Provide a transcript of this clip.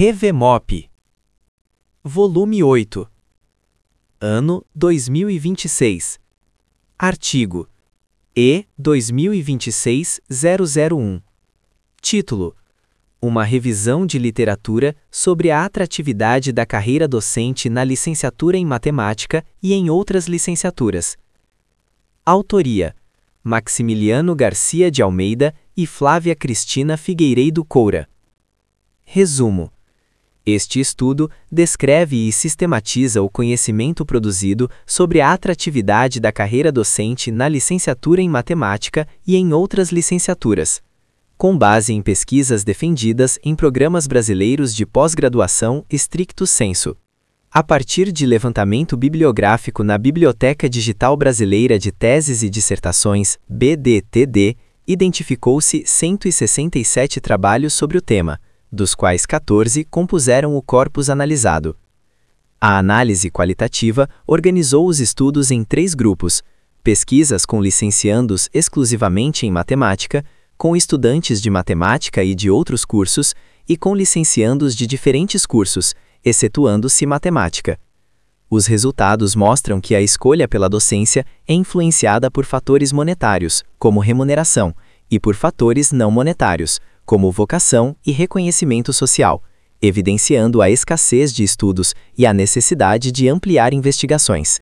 Revemop. Volume 8. Ano 2026. Artigo E 2026-001. Título: Uma revisão de literatura sobre a atratividade da carreira docente na licenciatura em Matemática e em outras licenciaturas. Autoria: Maximiliano Garcia de Almeida e Flávia Cristina Figueiredo Coura. Resumo: este estudo descreve e sistematiza o conhecimento produzido sobre a atratividade da carreira docente na licenciatura em Matemática e em outras licenciaturas, com base em pesquisas defendidas em programas brasileiros de pós-graduação stricto sensu. A partir de levantamento bibliográfico na Biblioteca Digital Brasileira de Teses e Dissertações, BDTD, identificou-se 167 trabalhos sobre o tema, dos quais 14 compuseram o corpus analisado. A análise qualitativa organizou os estudos em 3 grupos: pesquisas com licenciandos exclusivamente em matemática, com estudantes de matemática e de outros cursos, e com licenciandos de diferentes cursos, excetuando-se matemática. Os resultados mostram que a escolha pela docência é influenciada por fatores monetários, como remuneração, e por fatores não monetários, como vocação e reconhecimento social, evidenciando a escassez de estudos e a necessidade de ampliar investigações.